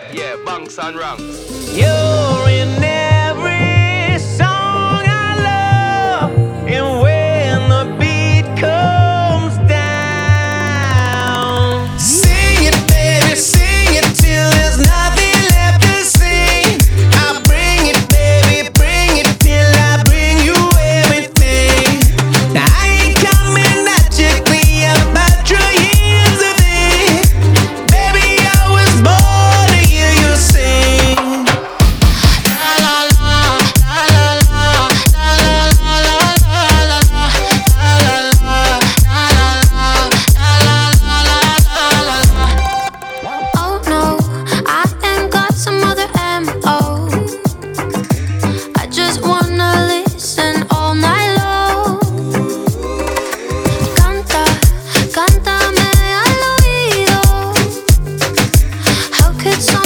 Yeah, Banks and Ranks. You're in every song I love, and when the beat comes down, sing it, baby, sing it till there's nothing left to sing. I'll bring it, baby, bring it till I bring you everything. Now I ain't coming magically about your years of it. Baby, I was born to hear you sing. Oh no, I ain't got some other MO. I just wanna listen all night long. Canta, cántame al oído. How could